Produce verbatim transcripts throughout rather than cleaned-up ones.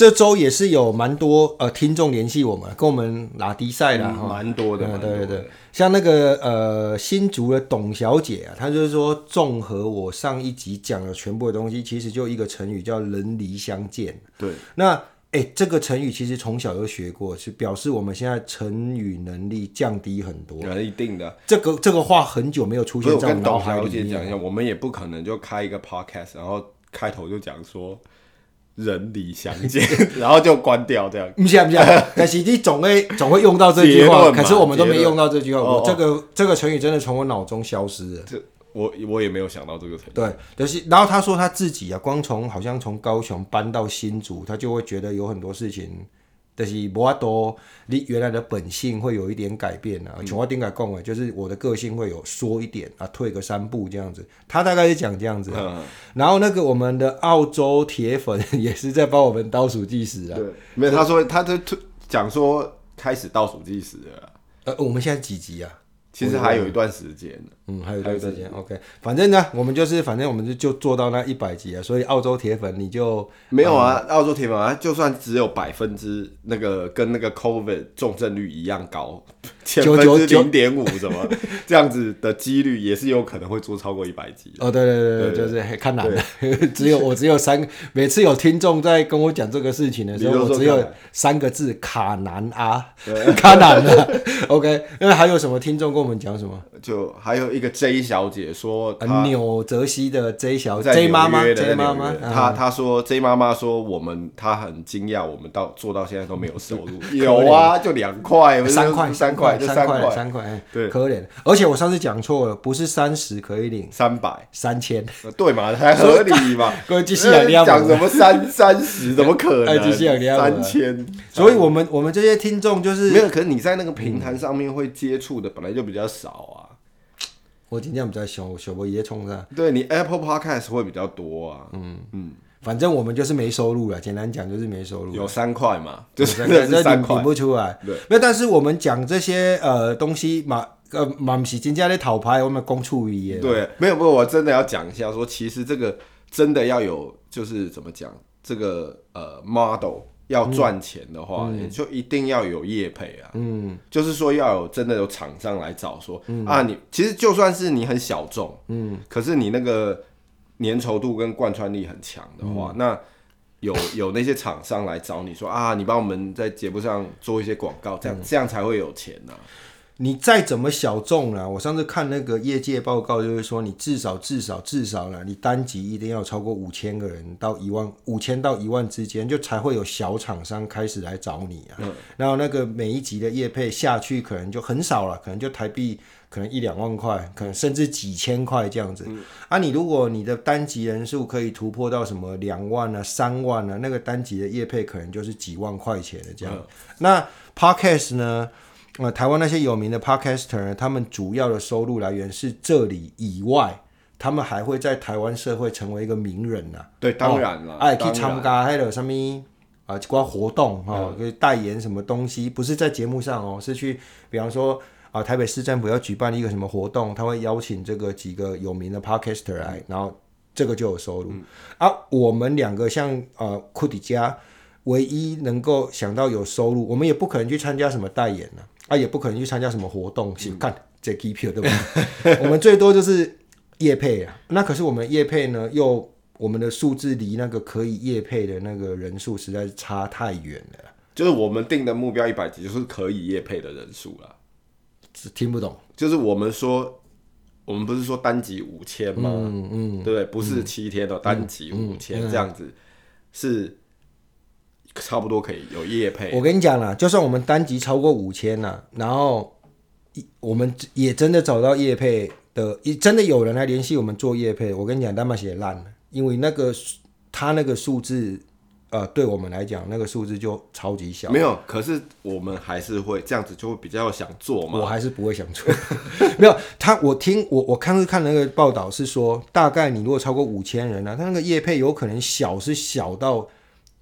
这周也是有蛮多呃听众联系我们，跟我们拉低赛啦， 蛮、嗯、多的， 嗯、 蛮多的。 对对对，像那个呃新竹的董小姐啊，她就是说，综合我上一集讲的全部的东西，其实就一个成语叫人离相见。 对， 那哎，这个成语其实从小就学过，是表示我们现在成语能力降低很多。 一定的， 这个这个话很久没有出现在我脑海里面。 我跟董小姐讲一下，我们也不可能就开一个 podcast， 然后开头就讲说。人离相见，然后就关掉这样。 不是不是，但是你总会总会用到这句话，可是我们都没用到这句话。我这个、哦、这个成语真的从我脑中消失了。 这我我也没有想到这个成语。 对，就是然后他说他自己啊，光从好像从高雄搬到新竹，他就会觉得有很多事情。就是没办法，你原来的本性会有一点改变啊。像我顶下讲的，就是我的个性会有缩一点啊，退个三步这样子。他大概是讲这样子、啊嗯，然后那个我们的澳洲铁粉也是在帮我们倒数计时啊。 对，没有，他说他就讲说开始倒数计时了、啊。 呃，我们现在几集啊？ 其实还有一段时间， 嗯，还有一段时间。OK， 反正呢，我们就是反正我们就就做到那一百集啊，所以澳洲铁粉你就没有啊，嗯、澳洲铁粉啊，就算只有百分之那个跟那个 COVID 重症率一样高，千分之零点五什么这样子的几率，也是有可能会做超过一百集。 哦，对对 对, 對, 對，就是看难了，只有我只有三，每次有听众在跟我讲这个事情的时候，我只有三个字：卡难啊，卡难啊。OK， 那还有什么听众跟我们讲什么？ 就还有一个 J 小姐说， 呃、纽泽西的 J 小姐 J 妈妈 J 妈妈， 她她说 J 妈妈说我们她很惊讶，我们到做到现在都没有收入。有啊，就两块， 三块， 三块，就三块， 三块， 对， 可怜。而且我上次讲错了，不是三十可以领， 三百， 三千， 对嘛，才合理嘛。 各位继续讲， 讲什么三三十，怎么可能？ 继续讲， 三千。 所以我们我们这些听众就是没有，可是你在那个平台上面会接触的本来就比较少啊。 我今天比较小小波爷冲上， 对你 Apple Podcast 会比较多啊， 嗯嗯，反正我们就是没收入了，简单讲就是没收入， 有三块嘛，就是真的是三块， 领不出来。 对， 那但是我们讲这些呃东西嘛，呃嘛不是真正在讨牌，我们公处理的。 对，没有，不，我真的要讲一下说，其实这个真的要有，就是怎么讲，这个呃 model。要赚钱的话、嗯，就一定要有业配啊。嗯，就是说要有真的有厂商来找说、嗯、啊，你其实就算是你很小众，嗯，可是你那个粘稠度跟贯穿力很强的话，嗯、那有有那些厂商来找你说啊，你帮我们在节目上做一些广告，这样、嗯、这样才会有钱啊。 你再怎么小众啦，我上次看那个业界报告，就是说你至少至少至少啦，你单集一定要超过五千个人到一万，五千到一万之间，就才会有小厂商开始来找你啊。嗯、然后那个每一集的业配下去，可能就很少了，可能就台币可能一两万块，可能甚至几千块这样子。嗯、啊，你如果你的单集人数可以突破到什么两万啊、三万啊，那个单集的业配可能就是几万块钱的这样。嗯、那 Podcast 呢？呃，台湾那些有名的 podcaster 呢，他们主要的收入来源是这里以外，他们还会在台湾社会成为一个名人啊。 对，当然了， 哎、哦，去参加那个什么啊，一寡活动哈，哦嗯、代言什么东西，不是在节目上哦，是去，比方说啊，台北市政府要举办一个什么活动，他会邀请这个几个有名的 podcaster 来，嗯、然后这个就有收入。嗯、啊，我们两个像呃库迪加，唯一能够想到有收入，我们也不可能去参加什么代言啊。啊，也不可能去参加什么活动，嗯、看这 K P 对吧？我们最多就是业配啊。那可是我们业配呢，又我们的数字离那个可以业配的那个人数实在是差太远了。 就是我们定的目标一百集，就是可以业配的人数啦。 听不懂， 就是我们说，我们不是说单集五千吗？嗯嗯，对不对？不是七天的、嗯、单集五千、嗯、这样子，是。差不多可以有业配。 我跟你讲啦，就算我们单集超过五千啦，然后我们也真的找到业配的，真的有人来联系我们做业配，我跟你讲，他妈写烂了，因为那个他那个数字，呃，对我们来讲，那个数字就超级小。 没有，可是我们还是会这样子，就会比较想做嘛。 我还是不会想做。没有他，我听我我看看那个报道是说，大概你如果超过五千人啊，他那个业配有可能小是小到。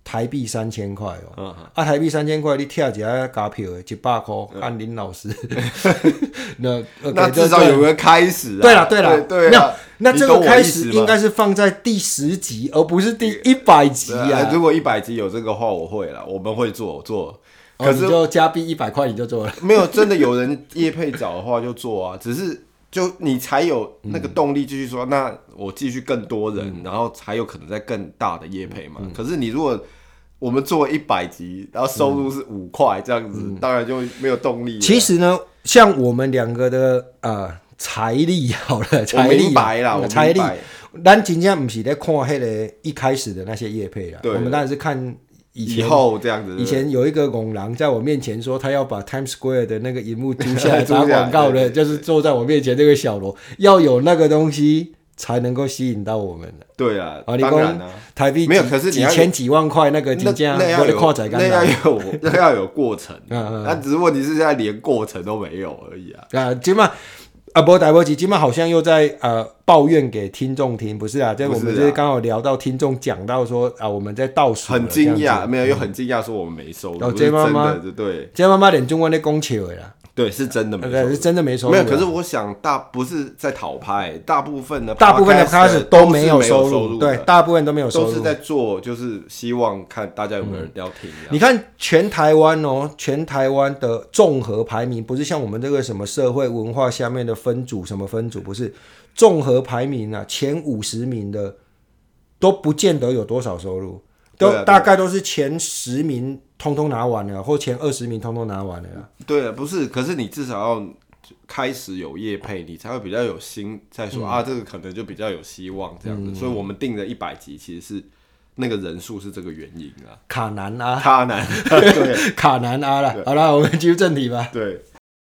台币三千块哦， 嗯、 啊台币三千块你跳一下加票的一百块，按林老师，那那至少有个开始啊。 对了对了， 对啊， 那这个开始应该是放在第十集，而不是第一百集啊。 如果一百集有这个话，我会了，我们会做做。 可是、哦、你就加币一百块你就做了， 没有真的有人业配找的话就做啊，只是就你才有那个动力继续说，嗯、那我继续更多人，嗯、然后才有可能在更大的业配嘛。嗯、可是你如果我们做一百集，然后收入是五块这样子，嗯、当然就没有动力了。 其实呢，像我们两个的呃财力好了，财力白啦， 财力，咱真正不是在看那个一开始的那些业配啦，我们当然是看。以, 以后这样子， 以前有一个拱狼在我面前说，他要把 Times Square 的那个荧幕租下来打广告的，就是坐在我面前这个小罗，要有那个东西才能够吸引到我们的。 对啊， 啊当然啊， 台币没有，可是几千几万块那个金价， 那要有那要有那要有过程，那只是问题是现在连过程都没有而已啊。 啊，起码。啊，不台波吉今晚好像又在呃抱怨给听众听，不是啊？这我们就是刚好聊到听众讲到说啊，我们在倒数， 很惊讶，没有又很惊讶说我们没收入， 哦，这妈妈对， 这妈妈连中文的讲笑的啦， 对，是真的没收入， 是真的没收入， 没有。可是我想大不是在讨拍，大部分的大部分的开始都没有收入，对，大部分都没有收入， 都是在做，就是希望看大家有没有人要听。 嗯、你看全台湾哦，全台湾的综合排名，不是像我们这个什么社会文化下面的分组什么分组，不是综合排名啊，前五十名的都不见得有多少收入，都、啊、大概都是前十名。通通拿完了，或前二十名通通拿完了啦。 对啊，不是，可是你至少要开始有业配，你才会比较有心再说、嗯、啊，这个可能就比较有希望这样子。嗯、所以我们定的一百集其实是那个人数是这个原因啊。 卡南啊， 卡南，对， 卡南啊啦。好啦，我们进入正题吧。 对。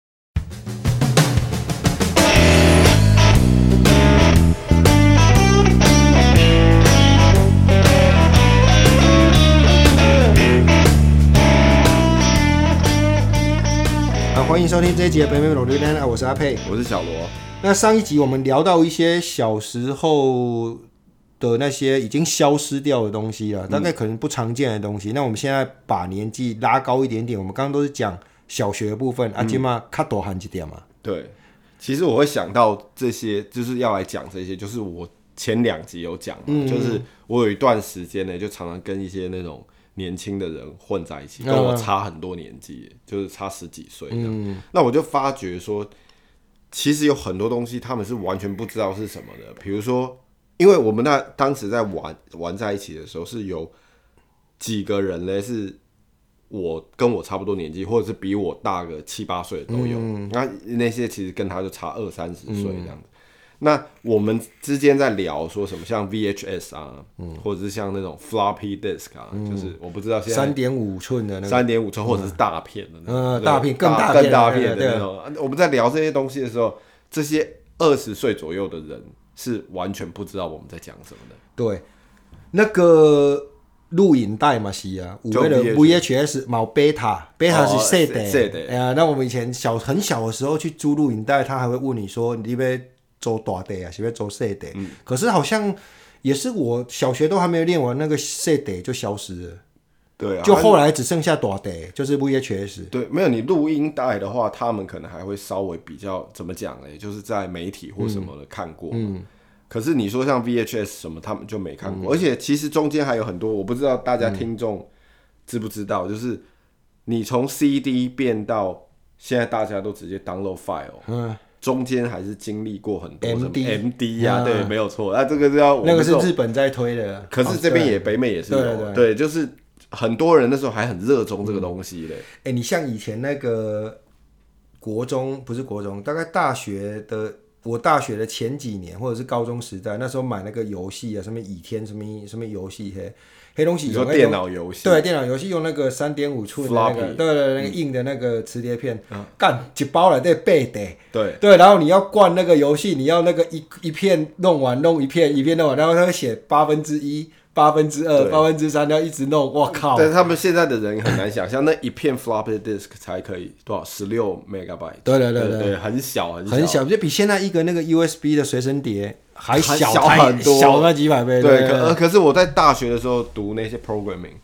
欢迎收听这一集的北美龙榴莲，我是阿佩， 我是小罗。 那上一集我们聊到一些小时候的那些已经消失掉的东西了，嗯、大概可能不常见的东西。那我们现在把年纪拉高一点点，我们刚刚都是讲小学的部分，啊，今嘛较大汉一点嘛。 对，其实我会想到这些，就是要来讲这些，就是我前两集有讲嘛，嗯、就是我有一段时间呢，就常常跟一些那种。年轻的人混在一起，跟我差很多年纪，嗯、就是差十几岁。嗯，那我就发觉说，其实有很多东西他们是完全不知道是什么的。比如说，因为我们那当时在玩玩在一起的时候，是有几个人呢，是我跟我差不多年纪，或者是比我大个七八岁的都有。嗯、那那些其实跟他就差二三十岁这样子。嗯那我们之间在聊说什么，像 V H S 啊，嗯、或者是像那种 floppy disk 啊，嗯、就是我不知道现在三点五寸的那个， 三点五寸或者是大片的那种， 嗯，大片更大片更大片的那种。我们在聊这些东西的时候，这些二十岁左右的人是完全不知道我们在讲什么的。 对，那个录影带嘛是啊，有那个 V H S 冇 beta，beta 是细的，细的。哎呀，那我们以前小很小的时候去租录影带，他还会问你说你要做大地啊，是不是做小地？嗯、可是好像也是我小学都还没有练完，那个小地就消失了。 对啊， 就后来只剩下大地，就是 V H S。 对，没有你录音带的话，他们可能还会稍微比较怎么讲嘞？就是在媒体或什么的看过。嗯。嗯可是你说像 V H S 什么，他们就没看过。嗯、而且其实中间还有很多，我不知道大家听众知不知道，嗯、就是你从 C D 变到现在，大家都直接 download file。嗯。中间还是经历过很多 M D M D 呀、啊，对，没有错。那、啊、这个是要那个是日本在推的， 可是这边也、哦、北美也是有，对, 对, 对, 对，就是很多人那时候还很热衷这个东西嘞。 哎、嗯欸，你像以前那个国中，不是国中，大概大学的，我大学的前几年或者是高中时代，那时候买那个游戏啊，什么倚天什么什么游戏嘿。黑东西， 你说电脑游戏？ 对，电脑游戏用那个三点五寸的那个， Floppy 对对，那个硬的那个磁碟片，干、嗯、一包来得八台， 对对，然后你要灌那个游戏，你要那个一一片弄完，弄一片一片弄完，然后他会写八分之一、八分之二、八分之三，要一直弄，我靠！ 但是他们现在的人很难想象，那一片 floppy disk 才可以多少？十六 megabyte， 对对对对, 对, 对，很小很小， 很小，就比现在一个那个 U S B 的随身碟。还小小很多， 小那几百倍。 对，可可是我在大学的时候读那些 programming，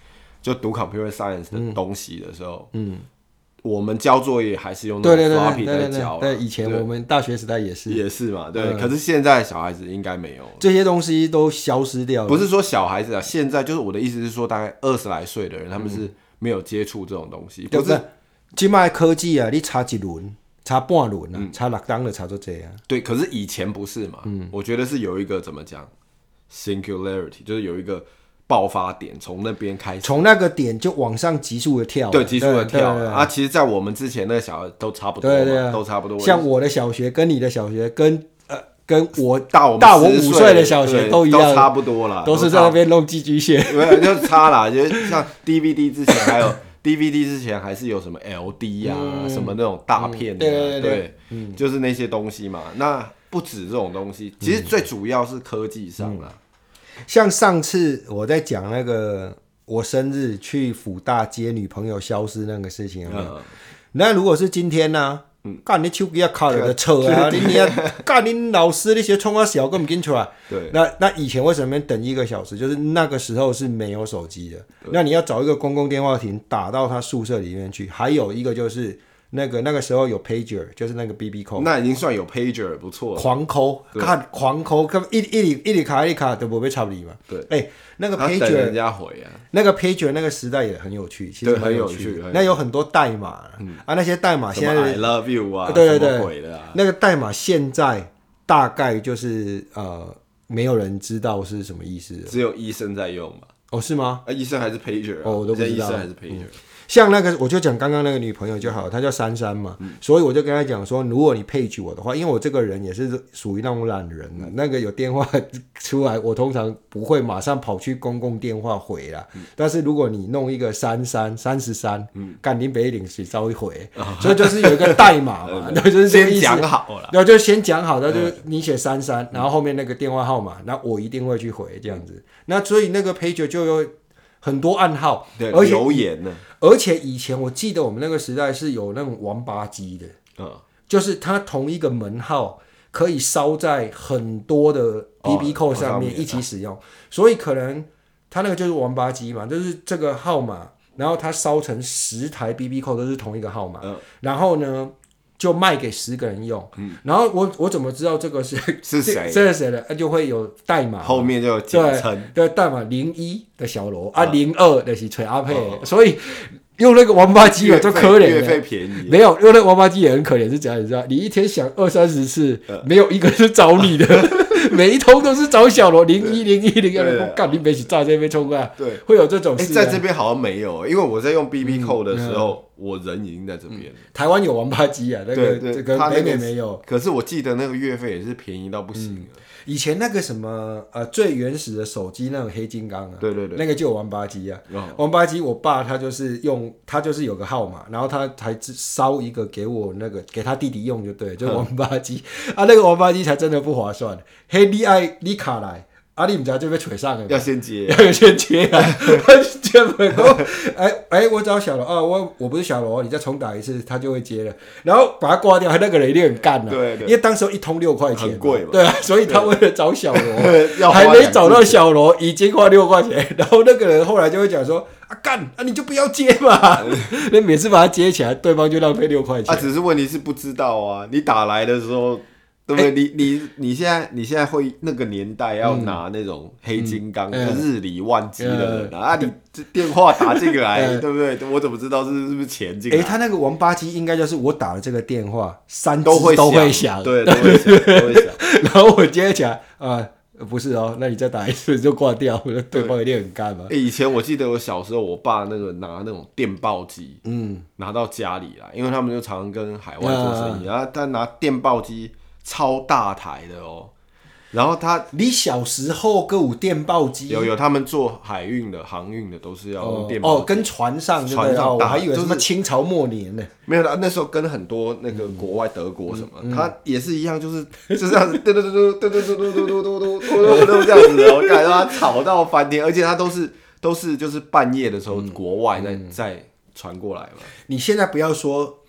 就读 computer science 的东西的时候，嗯，我们交作业还是用那种 floppy 在交。 对，以前我们大学时代也是， 也是嘛，对。嗯、可是现在小孩子应该没有这些东西都消失掉了。 不是说小孩子啊，现在就是我的意思是说，大概二十来岁的人，他们是没有接触这种东西。 不是，现在科技啊，你查一轮。差半轮啊，嗯、差六档的差就这样。 对，可是以前不是嘛？嗯，我觉得是有一个怎么讲 ，singularity， 就是有一个爆发点，从那边开始， 从那个点就往上急速的跳。 对，急速的跳啊！其实，在我们之前那个小孩都差不多嘛， 对对啊、 都差不多。 像我的小学跟你的小学跟呃跟我大我大我五岁的小学都一样， 都差不多啦， 都是在那边弄寄居蟹， 没有就差啦。就像 D V D 之前还有。D V D 之前还是有什么 L D 啊，嗯、什么那种大片的、啊，嗯、对, 对, 对, 对、嗯，就是那些东西嘛。那不止这种东西，其实最主要是科技上啦、 嗯。像上次我在讲那个我生日去辅大接女朋友消失那个事情有没有？嗯、那如果是今天呢、啊？嗯，干你手机要卡了就扯啊！你你干你老师那些冲啊小根本跟出来。 对， 那那以前为什么等一个小时？就是那个时候是没有手机的，那你要找一个公共电话亭打到他宿舍里面去。还有一个就是那个那个时候有 pager， 就是那个 B B call， 那已经算有 pager 不错了。 狂扣，看狂扣，一一里一里卡一里卡都不被插你嘛。 对， 哎、欸，那个 pager 等人家回啊， 那个 pager 那个时代也很有趣，其实很有趣。有趣那有很多代码、嗯、啊，那些代码现在 I love you 啊， 对对对， 什么鬼的啊， 那个代码现在大概就是呃，没有人知道是什么意思， 只有医生在用嘛。 哦，是吗？ 啊，医生还是 pager 啊？ 哦，我都不知道。 医生还是 pager。嗯像那个，我就讲刚刚那个女朋友就好，她叫珊珊嘛、嗯，所以我就跟她讲说，如果你 page 我的话，因为我这个人也是属于那种懒人了、嗯，那个有电话出来，我通常不会马上跑去公共电话回啦、嗯。但是如果你弄一个三三三十三，干林北岭水稍微回、嗯，所以就是有一个代码嘛，那、嗯、就是这个意思先讲好了， 然后就先讲好，然后就你写三三，然后后面那个电话号码，然后我一定会去回这样子。嗯、那所以那个 pager 就有很多暗号， 对， 而且留言呢。 而且以前我记得我们那个时代是有那种王八机的，嗯，就是它同一个门号可以烧在很多的 B B 扣上面一起使用，哦、所以可能它那个就是王八机嘛，就是这个号码，然后它烧成十台 B B 扣都是同一个号码，嗯、然后呢就卖给十个人用，嗯、然后我我怎么知道这个是是谁？ 这是谁的？那就会有代码， 后面就有简称， 对，代码零一的小罗啊，零二的是崔阿佩，哦、所以用那个王八机有多可怜， 月费便宜， 没有用那个王八机也很可怜，是怎样？你知道？你一天响二三十次，呃、没有一个是找你的，每一通都是找小罗零一零一零二，干你别起炸这边冲过来， 对， 会有这种事、 啊欸。在这边好像没有，因为我在用 B B 扣的时候。嗯嗯我人已经在这边、嗯， 台湾有王八机啊，那个这个北美没有。 可是我记得那个月费也是便宜到不行、嗯、 以前那个什么呃最原始的手机那种黑金刚啊， 对对对， 那个就有王八机啊。哦、王八机，我爸他就是用，他就是有个号码，然后他才烧一个给我那个给他弟弟用就对，就王八机、嗯、啊，那个王八机才真的不划算。嘿，你爱你卡来。啊，你唔知就被锤上了， 要先接， 要先接啊！接不过，哎哎，我找小罗啊，我我不是小罗，你再重打一次，他就会接了。然后把他挂掉，那个人一定很干啊， 对对， 因为当时一通六块钱， 很贵嘛， 对啊，所以他为了找小罗，还没找到小罗，已经花六块钱。然后那个人后来就会讲说：“啊干啊，你就不要接嘛！”那每次把他接起来，对方就浪费六块钱。 啊，只是问题是不知道啊，你打来的时候。对不对？欸、你你你现在你现在会那个年代要拿那种黑金刚、嗯嗯、日理万机的人、嗯、啊，你电话打进来，嗯、对不对？我怎么知道是是不是钱进来？ 哎、欸，他那个王八机应该就是我打了这个电话，三只都会响， 对，都会响，都会响。 然后我接起来啊，不是哦，那你再打一次就挂掉，对方一定很干嘛、 欸。以前我记得我小时候，我爸那个拿那种电报机，嗯，拿到家里来，因为他们就常常跟海外做生意，嗯、然后他拿电报机。超大台的哦，然后他， 你小时候跟有电报机， 有有，他们做海运的、航运的都是要用电报机。 哦，跟船上就船上、哦， 我还以为什么清朝末年呢？ 没有的，那时候跟很多那个国外德国什么，嗯、他也是一样，就是就是这样子，嘟嘟嘟嘟嘟嘟嘟嘟嘟嘟嘟嘟嘟这样子的，我感觉他吵到翻天，而且他都是都是就是半夜的时候，国外在在传过来嘛。 你现在不要说。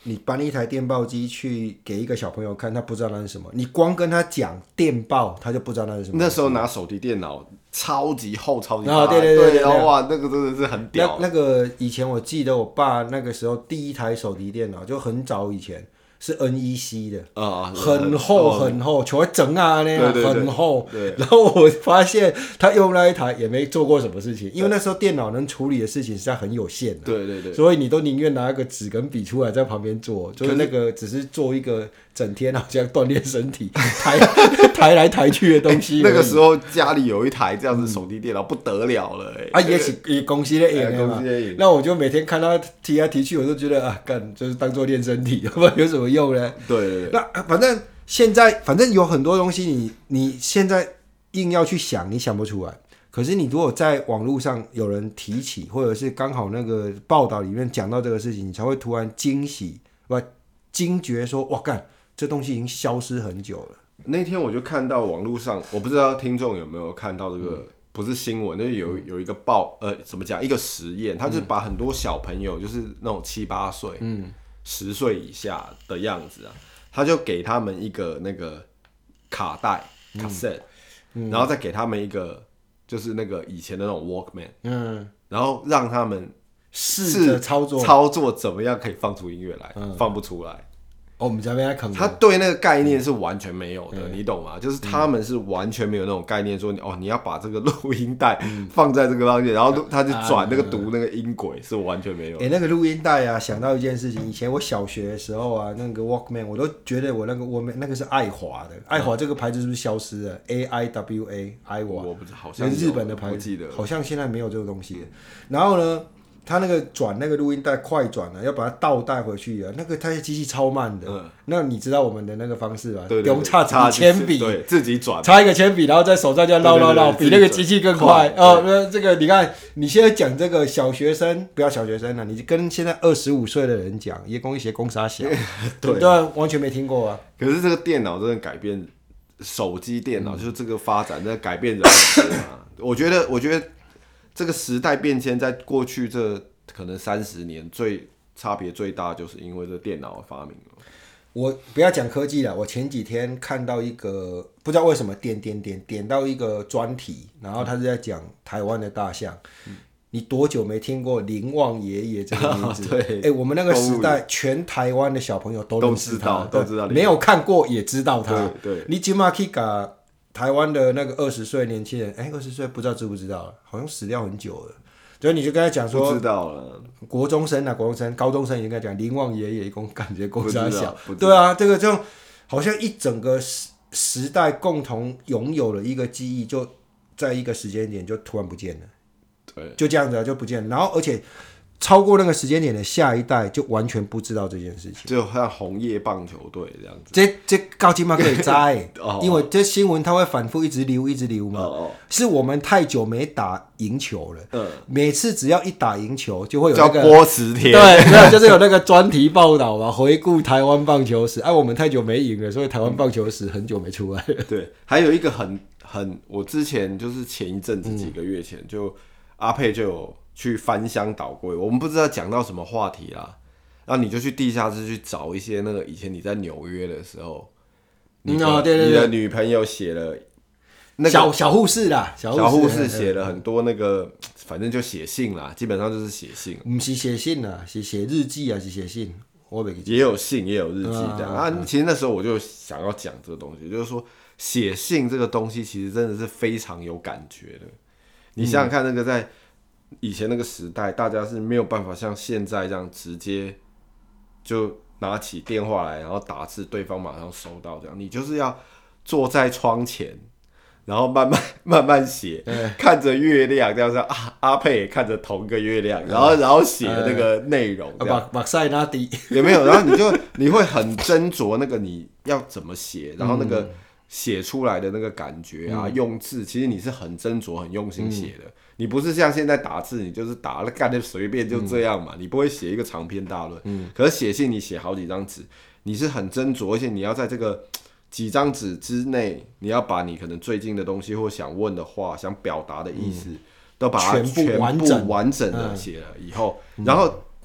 你搬一台电报机去给一个小朋友看，他不知道那是什么。你光跟他讲电报，他就不知道那是什么。 那时候拿手提电脑，超级厚、超级大， 哦、对对对对对，哇，那个真的是很屌。 那那个以前我记得我爸那个时候第一台手提电脑，就很早以前。是 N E C 的， 啊、 嗯，很厚很厚，全会整啊那样，很厚。 对。 然后我发现他用那一台也没做过什么事情，因为那时候电脑能处理的事情实在很有限的。 对对对。 所以你都宁愿拿一个纸跟笔出来在旁边做，就是那个只是做一个整天好像锻炼身体、抬抬来抬去的东西、 欸。那个时候家里有一台这样子手提电脑、嗯、不得了了、欸， 啊也是也公司的赢嘛。那我就每天看他提来提去，我就觉得啊，干就是当做练身体，有什么用呢？ 对对对。 那反正现在反正有很多东西你，你你现在硬要去想，你想不出来。可是你如果在网络上有人提起，或者是刚好那个报道里面讲到这个事情，你才会突然惊喜，不惊觉说，哇干，这东西已经消失很久了。 那天我就看到网络上，我不知道听众有没有看到这个。嗯，不是新闻，就是有有一个报，呃，怎么讲？一个实验，他就把很多小朋友，就是那种七八岁、嗯，十岁以下的样子啊，他就给他们一个那个卡带 cassette，、嗯、然后再给他们一个就是那个以前的那种 Walkman， 嗯，然后让他们试着操作操作怎么样可以放出音乐来，嗯、放不出来。 哦，我们这边在啃。 他对那个概念是完全没有的，嗯、你懂吗？就是他们是完全没有那种概念说，说、嗯、哦，你要把这个录音带放在这个方面，嗯、然后他就转那个读那个音轨，是完全没有的。 哎、欸，那个录音带啊，想到一件事情，以前我小学的时候啊，那个 Walkman， 我都觉得我那个 Walkman 那个是爱华的，爱华这个牌子是不是消失了 ？A I W A 爱华， 我不知道，好像日本的牌子， 我记得好像现在没有这个东西了。然后呢？他那个转那个录音带快转啊，要把它倒带回去啊，那个它的机器超慢的。嗯，那你知道我们的那个方式吧？ 对对对， 用插支铅笔， 对，自己转， 插一个铅笔，然后在手上这样绕绕绕，比那个机器更快。哦，那这个你看，你现在讲这个小学生，不要小学生了、啊，你跟现在二十五岁的人讲，也公一些公杀小，对对、啊，完全没听过啊。 可是这个电脑真的改变，手机电脑、嗯、就是这个发展真的改变人很多啊。我觉得，我觉得。这个时代变迁，在过去这可能三十年，最差别最大，就是因为这电脑的发明了。 我不要讲科技了，我前几天看到一个，不知道为什么点点点点到一个专题，然后他是在讲台湾的大象。嗯、你多久没听过林旺爷爷这个名字？ 对， 哎，我们那个时代，全台湾的小朋友都认识他， 都知道， 没有看过也知道他。 对，对你今嘛去搞。台湾的那个二十岁年轻人，哎、欸，二十岁不知道知不知道了，好像死掉很久了。所以你就跟他讲说， 不知道了。 国中生啊，国中生、高中生，你就跟他讲林旺爷爷，一共感觉公差小，对啊，这个就好像一整个时时代共同拥有了一个记忆，就在一个时间点就突然不见了， 对， 就这样子啊，就不见了。然后而且超过那个时间点的下一代就完全不知道这件事情， 就像红叶棒球队这样子。 这这高金嘛可以摘，因为这新闻它会反复一直流一直流嘛。哦、是我们太久没打赢球了，嗯、每次只要一打赢球，就会有那个播十天， 对，就是有那个专题报道嘛，回顾台湾棒球史。哎、啊，我们太久没赢了，所以台湾棒球史很久没出来了。 对，还有一个很很，我之前就是前一阵子几个月前，嗯、就阿佩就有。去翻箱倒柜，我们不知道讲到什么话题啦，然后你就去地下室去找一些那个以前你在纽約的时候，你的、嗯哦、对对对，你的女朋友写了那个小小护士啦， 小护士写了很多那个，反正就写信啦，基本上就是写信， 不是写信啦，是写日记啊，是写信，我没也有信也有日记这样、嗯、啊。其实那时候我就想要讲这个东西，就是说写信这个东西其实真的是非常有感觉的。你想想看，那个在以前那个时代，大家是没有办法像现在这样直接就拿起电话来，然后打字，对方马上收到这样。你就是要坐在窗前，然后慢慢慢慢写，看着月亮这样子啊。阿佩也看着同一个月亮，然后然后写那个内容， 把把塞拉底有没有？然后你就你会很斟酌那个你要怎么写，然后那个写出来的那个感觉啊，嗯、用字，其实你是很斟酌、很用心写的。嗯你不是像现在打字，你就是打了干的随便就这样嘛，嗯、你不会写一个长篇大论。嗯、可是写信你写好几张纸，你是很斟酌，而且你要在这个几张纸之内，你要把你可能最近的东西或想问的话、想表达的意思，嗯、都把它全部完整完整的写了以后，嗯、然后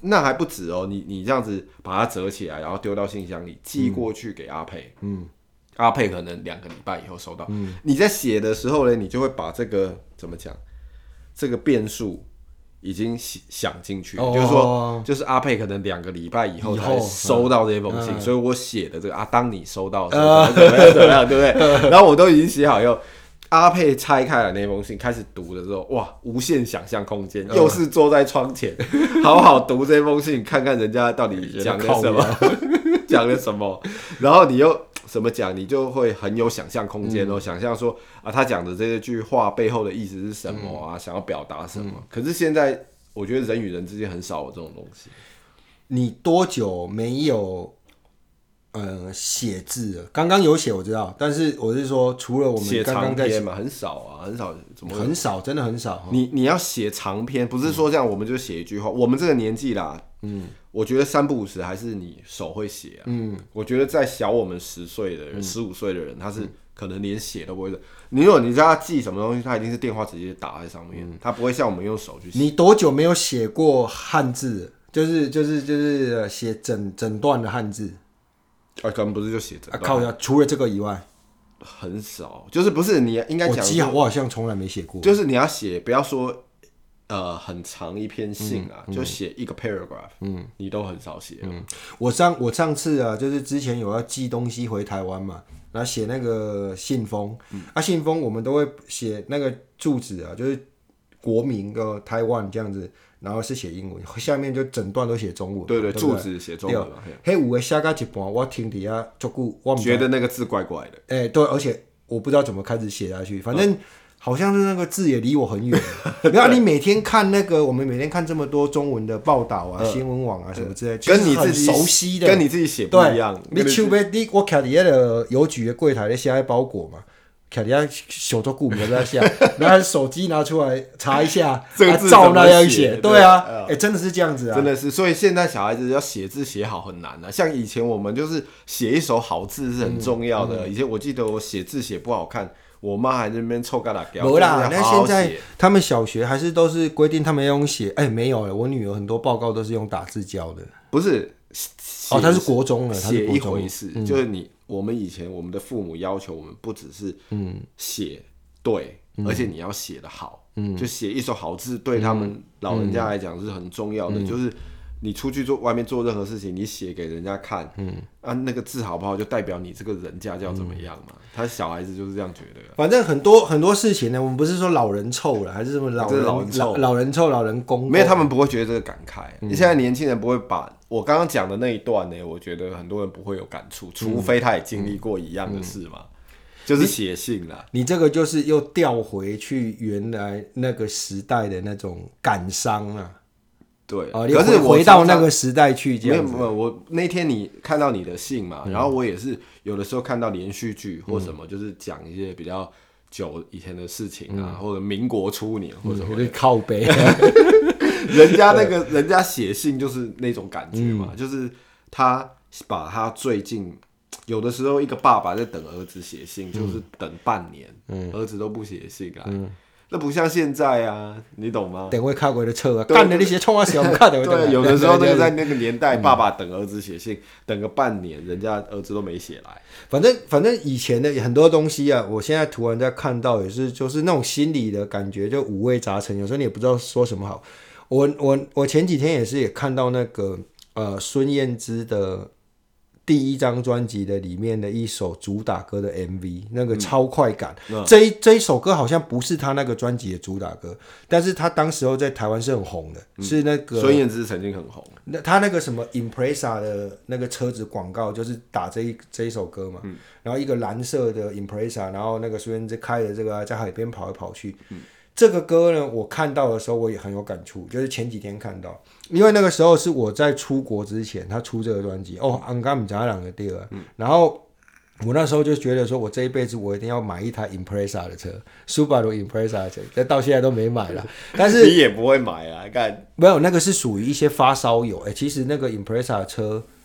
那还不止哦，你你这样子把它折起来，然后丢到信箱里，寄过去给阿佩，嗯，阿佩可能两个礼拜以后收到。嗯，你在写的时候呢，你就会把这个怎么讲，这个变数已经想进去，哦、就是说，就是阿佩可能两个礼拜以后才收到这封信，嗯、所以我写的这个啊，当你收到的时候怎么样怎么样，对不对？然后我都已经写好以后。阿佩拆开了那封信，开始读的时候，哇，无限想象空间，又是坐在窗前，好好读这封信，看看人家到底讲了什么，讲了什么，然后你又怎么讲，你就会很有想象空间哦，嗯、想象说啊，他讲的这句话背后的意思是什么啊，嗯、想要表达什么。嗯、可是现在，我觉得人与人之间很少有这种东西。 你多久没有？呃，写字了，刚刚有写我知道，但是我是说，除了我们刚刚在写长篇嘛，很少啊，很少，怎么很少，真的很少。 你你要写长篇，不是说这样我们就写一句话。嗯、我们这个年纪啦，嗯，我觉得三不五时还是你手会写啊。嗯，我觉得在小我们十岁的人、十五岁的人，他是可能连写都不会的。你如果你知道他记什么东西，他一定是电话直接打在上面，嗯、他不会像我们用手去写。 你多久没有写过汉字？就是就是就是写整整段的汉字。 啊，可能不是就写着、 啊。靠呀！除了这个以外， 很少。就是不是你应该讲， 我记好，我好像从来没写过。 就是你要写，不要说呃很长一篇信啊，嗯嗯、就写一个 paragraph，嗯，你都很少写。嗯， 我上我上次啊，就是之前有要寄东西回台湾嘛，然后写那个信封，嗯、啊，信封我们都会写那个住址啊，就是国民的台湾这样子。然后是写英文，下面就整段都写中文。 对对，住址写中文。 嘿，有的写到一半，我听底下足久，我觉得那个字怪怪的。 哎、欸，对，而且我不知道怎么开始写下去，反正好像是那个字也离我很远。然后你每天看那个，我们每天看这么多中文的报道啊、嗯、新闻网啊什么之类， 跟你自己熟悉的， 跟你自己写不一样。 你手边你我徛伫那个邮局的柜台咧写包裹嘛。卡底下手都顾不在下，然后手机拿出来查一下， 这个字照那样写，对啊，哎、欸，真的是这样子啊， 真的是，所以现在小孩子要写字写好很难啊。像以前我们就是写一手好字是很重要的，嗯嗯、以前我记得我写字写不好看，我妈还在那边臭嘎啦胶。 没啦，那现在他们小学还是都是规定他们要用写，哎、欸，没有了，我女儿很多报告都是用打字教的， 不是。 哦，他是国中了， 写一回事，嗯、就是你我们以前我们的父母要求我们不只是写对，嗯、而且你要写得好，嗯、就写一手好字，对他们老人家来讲是很重要的。嗯、就是你出去做外面做任何事情，你写给人家看，嗯、啊，那个字好不好，就代表你这个人家叫怎么样嘛。嗯、他小孩子就是这样觉得。 反正很多很多事情呢，我们不是说老人臭了，还是什么老人老人臭， 老人臭老人公， 没有，他们不会觉得这个感慨。嗯、现在年轻人不会把。我刚刚讲的那一段呢，我觉得很多人不会有感触，除非他也经历过一样的事嘛，嗯嗯、就是写信啦。 你这个就是又调回去原来那个时代的那种感伤啊。 对， 哦、可是我回到那个时代去这样子。 没有没有，我那天你看到你的信嘛，嗯、然后我也是有的时候看到连续剧或什么，嗯、就是讲一些比较久以前的事情啊，嗯、或者民国初年或者什么的， 嗯、靠北。 人家那个人家写信就是那种感觉嘛，嗯、就是他把他最近有的时候一个爸爸在等儿子写信，嗯、就是等半年，嗯、儿子都不写信来，嗯、那不像现在啊，你懂吗？ 等会看过的册啊，干的那些冲啊小看的， 对，有的时候那个在那个年代，爸爸等儿子写信，嗯、等个半年，人家儿子都没写来。 反正反正以前的很多东西啊，我现在突然在看到，也是就是那种心理的感觉，就五味杂陈，有时候你也不知道说什么好。我我我前几天也是也看到那个呃孙燕姿的第一张专辑的里面的一首主打歌的 M V， 那个超快感，嗯、这一这一首歌好像不是他那个专辑的主打歌，但是他当时候在台湾是很红的，嗯、是那个孙燕姿曾经很红。 那他那个什么 Impreza 的那个车子广告就是打这一这一首歌嘛，嗯、然后一个蓝色的 Impreza， 然后那个孙燕姿开着这个在海边跑来跑去。嗯这个歌呢，我看到的时候我也很有感触，就是前几天看到，因为那个时候是我在出国之前，他出这个专辑哦，安刚唔知两个地儿，然后我那时候就觉得说，我这一辈子我一定要买一台 Impreza 的车 ，Subaru Impreza 的车，但到现在都没买了。但是你也不会买啊，干没有那个是属于一些发烧友，哎、欸，其实那个 Impreza 的车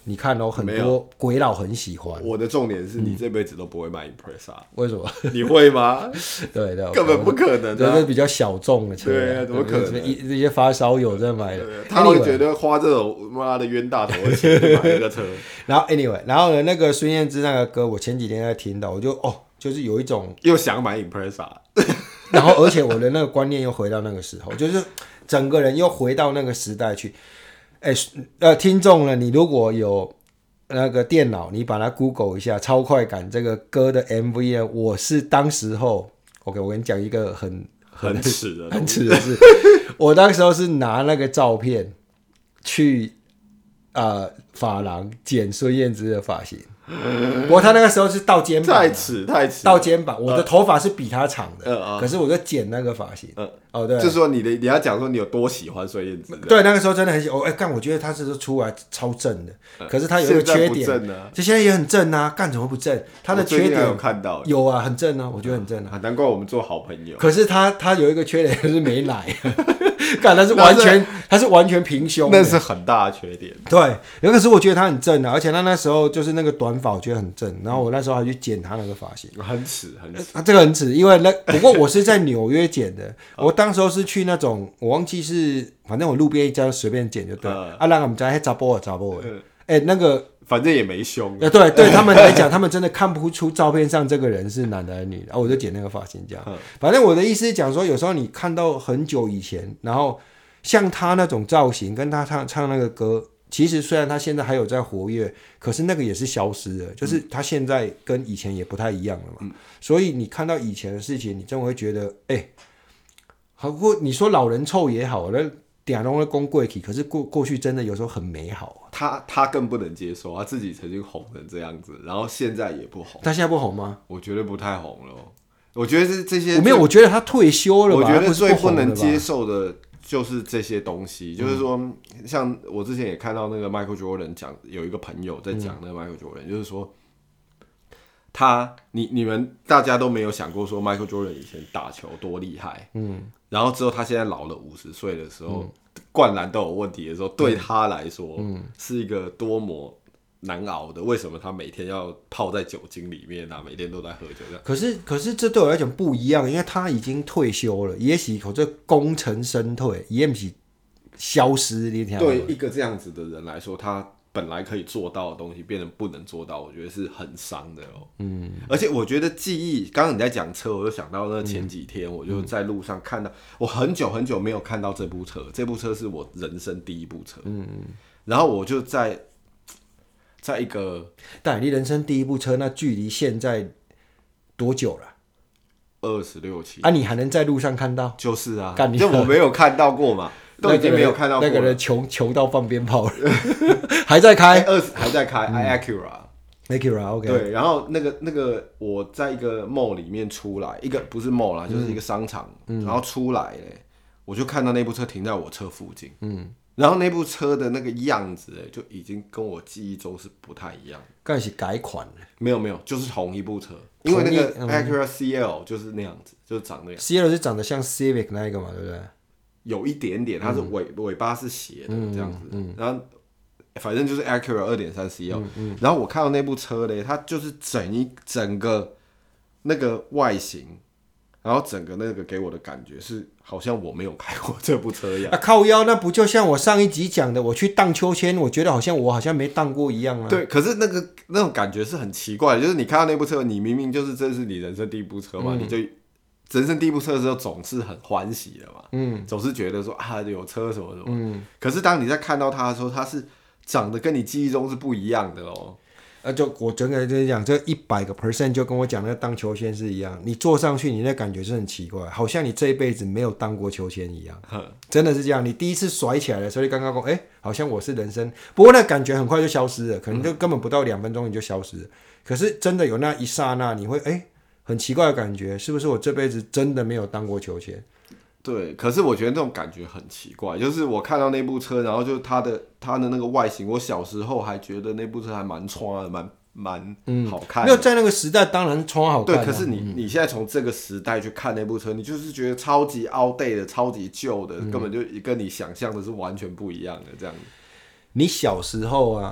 你看哦，很多鬼佬很喜欢。 我的重点是你这辈子都不会买 Impreza，、嗯、 为什么？ 你会吗？ 对对， 根本不可能的、啊， 这是比较小众的车。 对啊，怎么可能？ 这些发烧友在买的， 他会觉得花这种妈的冤大头的钱去买一个车。 然后 anyway， 然后呢，那个孙燕姿那个歌，我前几天在听到，我就哦，就是有一种又想买 Impreza， 然后而且我的那个观念又回到那个时候，就是整个人又回到那个时代去。哎，呃，听众呢，你如果有那个电脑，你把它 Google 一下，超快感这个歌的 M V 呢，我是当时候 ，OK， 我跟你讲一个很很耻的很耻的事，我当时候是拿那个照片去呃发廊剪孙燕姿的发型。不过他那个时候是到肩膀， 太耻太耻， 到肩膀，我的头发是比他长的， 呃、 可是我就剪那个发型，呃、哦对， 就是说你的你要讲说你有多喜欢孙燕姿， 对，那个时候真的很喜欢，哎、哦，干，我觉得他是出来超正的，呃、可是他有一个缺点， 现在啊、 就现在也很正啊，干怎么不正？他的缺点有看到， 有啊，很正啊，我觉得很正啊， 啊难怪我们做好朋友。 可是他他有一个缺点就是没奶，干他是完全他是完全平胸， 那是很大的缺点。 对，可是我觉得他很正啊，而且他那时候就是那个短发，我觉得很正。然后我那时候还去剪他那个发型， 很耻很耻、 啊，这个很耻，因为那不过我是在纽约剪的，我当时候是去那种我忘记是，反正我路边一家随便剪就对，呃、啊，让我们家还查波查波，哎，那个反正也没胸， 呃，对对他们来讲，他们真的看不出照片上这个人是男的还是女的，啊，我就剪那个发型这样。反正我的意思是讲说，有时候你看到很久以前，然后像他那种造型，跟他唱唱那个歌。其实虽然他现在还有在活跃，可是那个也是消失了，就是他现在跟以前也不太一样了嘛。嗯、所以你看到以前的事情，你真的会觉得，哎、欸，好过你说老人臭也好，那点弄的公贵体，可是过过去真的有时候很美好、啊。 他他更不能接受，他自己曾经红成这样子，然后现在也不红。 他现在不红吗？ 我觉得不太红了。我觉得是这些， 我没有，我觉得他退休了吧。 我觉得最不不能接受的。就是这些东西，嗯、就是说，像我之前也看到那个 Michael Jordan 讲，有一个朋友在讲那个 Michael Jordan，、嗯、就是说，他你你们大家都没有想过说 Michael Jordan 以前打球多厉害，嗯，然后之后他现在老了五十岁的时候，嗯、灌篮都有问题的时候，对他来说，嗯，是一个多么难熬的。为什么他每天要泡在酒精里面啊？每天都在喝酒这样。 可是，可是这对我来讲不一样，因为他已经退休了，也许口这功成身退，也不是消失的一条。 对一个这样子的人来说，他本来可以做到的东西，变成不能做到，我觉得是很伤的哦。嗯，而且我觉得记忆，刚刚你在讲车，我就想到那前几天，我就在路上看到，嗯、我很久很久没有看到这部车，这部车是我人生第一部车。嗯，然后我就在。在一个， 但你人生第一部车，那距离现在多久了？ 二十六期啊，你还能在路上看到？ 就是啊，就我没有看到过嘛，都已经没有看到过了。 那个人穷穷到放鞭炮了，还在开， 二十还在开、嗯、，Acura，Acura OK。 对，然后那个那个我在一个 mall 里面出来，一个不是 mall 啦，就是一个商场，嗯、然后出来嘞，我就看到那部车停在我车附近，嗯。然后那部车的那个样子，就已经跟我记忆中是不太一样。 该是改款了？ 没有没有，就是同一部车，因为那个 Acura C L 就是那样子，就是长那样。 C L 是长得像 Civic 那一个嘛，对不对？ 有一点点，它是尾、嗯、尾巴是斜的这样子，嗯嗯、然后反正就是 Acura 二点三 C L、嗯嗯。然后我看到那部车嘞，它就是整一整个那个外形。然后整个那个给我的感觉是，好像我没有开过这部车一样。 啊，靠腰，那不就像我上一集讲的，我去荡秋千，我觉得好像我好像没荡过一样啊。 对，可是那个那种感觉是很奇怪的，就是你看到那部车，你明明就是这是你人生第一部车嘛，嗯、你就人生第一部车的时候总是很欢喜的嘛，嗯，总是觉得说啊有车什么什么，嗯。可是当你在看到它的时候，它是长得跟你记忆中是不一样的哦。 呃，就我整个就是讲，这一百个 percent 就跟我讲那个荡秋千是一样，你坐上去，你那感觉是很奇怪，好像你这一辈子没有荡过秋千一样，真的是这样。你第一次甩起来的时候，你刚刚说，哎、欸，好像我是人生，不过那感觉很快就消失了，可能就根本不到两分钟你就消失了。可是真的有那一刹那，你会哎、欸，很奇怪的感觉，是不是我这辈子真的没有荡过秋千？ 对，可是我觉得那种感觉很奇怪，就是我看到那部车，然后就它的它的那个外形，我小时候还觉得那部车还蛮穿的，蛮蛮好看的。 没有在那个时代，当然穿好看、啊。 对，可是你、嗯、你现在从这个时代去看那部车，你就是觉得超级 outdated 的、超级旧的、嗯，根本就跟你想象的是完全不一样的这样子。 你小时候啊，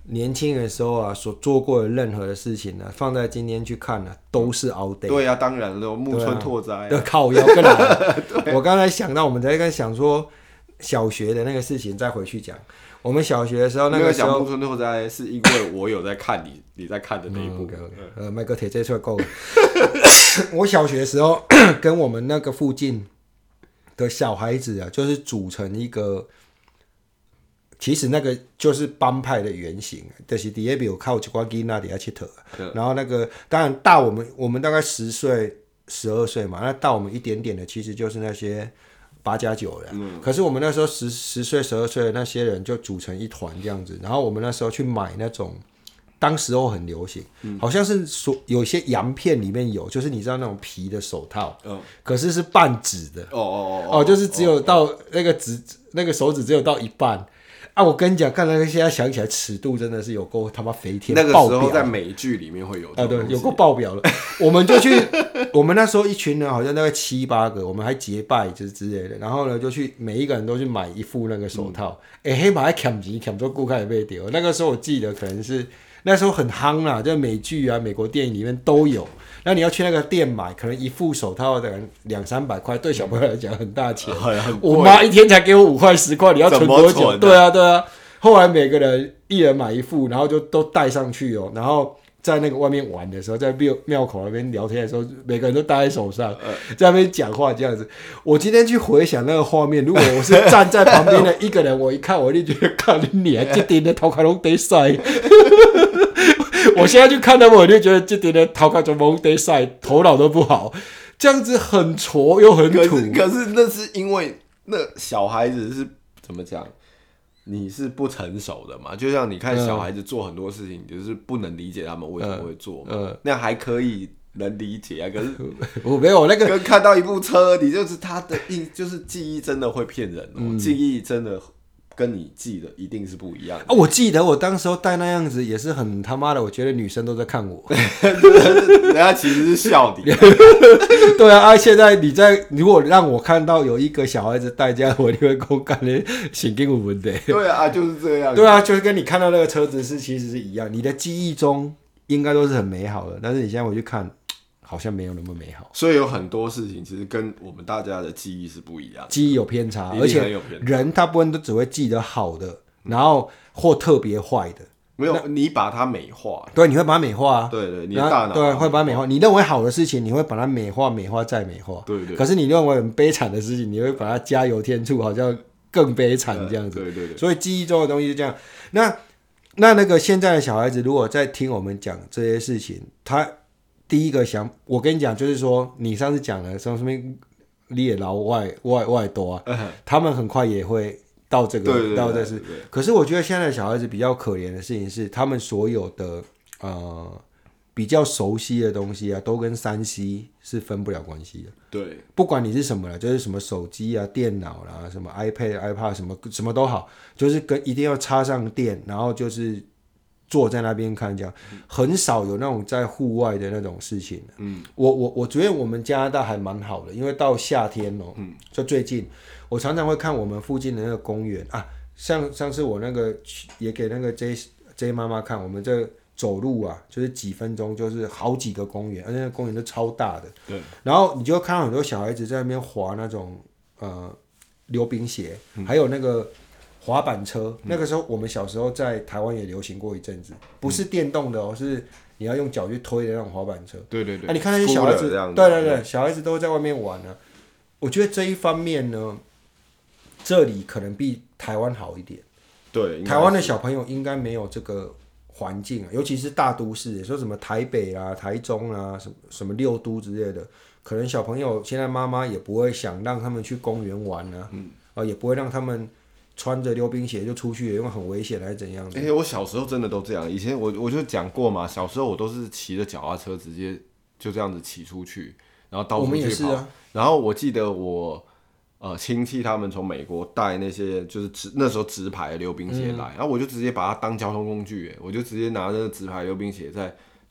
年轻的时候啊所做过的任何的事情呢、啊，放在今天去看呢、啊，都是 outdated。 对啊，当然了，木村拓哉、啊， 对、啊，靠腰跟来。我刚才想到，我们在跟想说小学的那个事情，再回去讲。我们小学的时候，那个时候木村拓哉是因为我有在看你你在看的那一部。 嗯、okay, okay. 呃，麦克铁这出来够了。我小学的时候，跟我们那个附近的小孩子啊，就是组成一个。其实那个就是帮派的原型，就是底下有靠一寡囡仔底下佚佗，然后那个当然大我们我们大概十岁、十二岁嘛，那大我们一点点的，其实就是那些八加九人。嗯、可是我们那时候十十岁、十二岁的那些人就组成一团这样子，然后我们那时候去买那种，当时候很流行，嗯、好像是说有些洋片里面有，就是你知道那种皮的手套，嗯、可是是半指的， 哦哦哦哦，就是只有到那个指那个手指只有到一半。啊，我跟你讲，看那个现在想起来，尺度真的是有够他妈肥天爆表。 那个时候在美剧里面会有啊， 对，有够爆表了。我们就去，我们那时候一群人好像大概七八个，我们还结拜就是之类的。然后呢，就去每一个人都去买一副那个手套。哎、嗯，黑马还抢钱，抢做顾客也被丢。那个时候我记得可能是那时候很夯啦，就美剧啊、美国电影里面都有。那你要去那个店买，可能一副手套的两三百块，对小朋友来讲很大钱。 嗯、 我妈一天才给我五块十块，你要存多久？对啊，对啊。后来每个人一人买一副，然后就都带上去哦。然后在那个外面玩的时候，在庙庙口那边聊天的时候，每个人都戴在手上，在那边讲话这样子。我今天去回想那个画面，如果我是站在旁边的一个人，我一看，我就觉得靠你脸，这顶的头壳拢得晒。我现在去看他们，我就觉得这点的头壳就蒙得晒，头脑都不好，这样子很挫又很土。 可是可是那是因为那小孩子是怎么讲？你是不成熟的嘛？就像你看小孩子做很多事情，你就是不能理解他们为什么会做嘛。嗯嗯、那还可以能理解啊。可是我没有那个， 跟看到一部车，你就是他的印，就是记忆真的会骗人哦。嗯、记忆真的。跟你记的一定是不一样的啊！我记得我当时候戴那样子也是很他妈的，我觉得女生都在看我， 人家其实是笑你。 对啊，啊！现在你在如果让我看到有一个小孩子戴这样，我就会公干的神经有问题。 对啊，就是这样。 对啊，就是跟你看到那个车子是其实是一样，你的记忆中应该都是很美好的，但是你现在回去看。好像没有那么美好， 所以有很多事情其实跟我们大家的记忆是不一样的， 记忆有偏差，而且人大部分都只会记得好的，然后或特别坏的。 没有，你把它美化， 对，你会把它美化、啊， 对对，你的大脑对会把它美化。你认为好的事情，你会把它美化、美化再美化， 对对。 可是你认为很悲惨的事情，你会把它加油添醋，好像更悲惨这样子。 对对对。 所以记忆中的东西是这样。那那那个现在的小孩子，如果在听我们讲这些事情，他。第一个想，我跟你讲，就是说，你上次讲的什么什么，你也老外外外多啊，嗯、他们很快也会到这个对对对到这是。可是我觉得现在的小孩子比较可怜的事情是，他们所有的呃比较熟悉的东西啊，都跟三 C 是分不了关系的。 对， 不管你是什么了，就是什么手机啊、电脑啦、什么 iPad、iPad 什么什么都好，就是跟一定要插上电，然后就是。坐在那边看，这样很少有那种在户外的那种事情。嗯，我我我觉得我们加拿大还蛮好的，因为到夏天哦、喔，嗯，就最近我常常会看我们附近的那个公园啊，像上次我那个也给那个 J J 妈妈看，我们这走路啊，就是几分钟就是好几个公园，而且那个公园都超大的。 对， 然后你就会看到很多小孩子在那边滑那种呃溜冰鞋，嗯、还有那个。滑板车，那个时候我们小时候在台湾也流行过一阵子，不是电动的哦，是你要用脚去推的那种滑板车。 对对对。 啊，你看那些小孩子，对对对，小孩子都在外面玩呢。我觉得这一方面呢，这里可能比台湾好一点。 对， 台湾的小朋友应该没有这个环境啊，尤其是大都市，说什么台北啊、台中啊、什么什么六都之类的，可能小朋友现在妈妈也不会想让他们去公园玩啊，嗯，啊，也不会让他们。穿着溜冰鞋就出去，因为很危险还是怎样的？ 哎、欸，我小时候真的都这样。以前我我就讲过嘛，小时候我都是骑着脚踏车直接就这样子骑出去，然后到处去跑。我们也是啊。然后我记得我呃亲戚他们从美国带那些就是直那时候直排的溜冰鞋来，嗯、然后我就直接把它当交通工具，我就直接拿着直排溜冰鞋在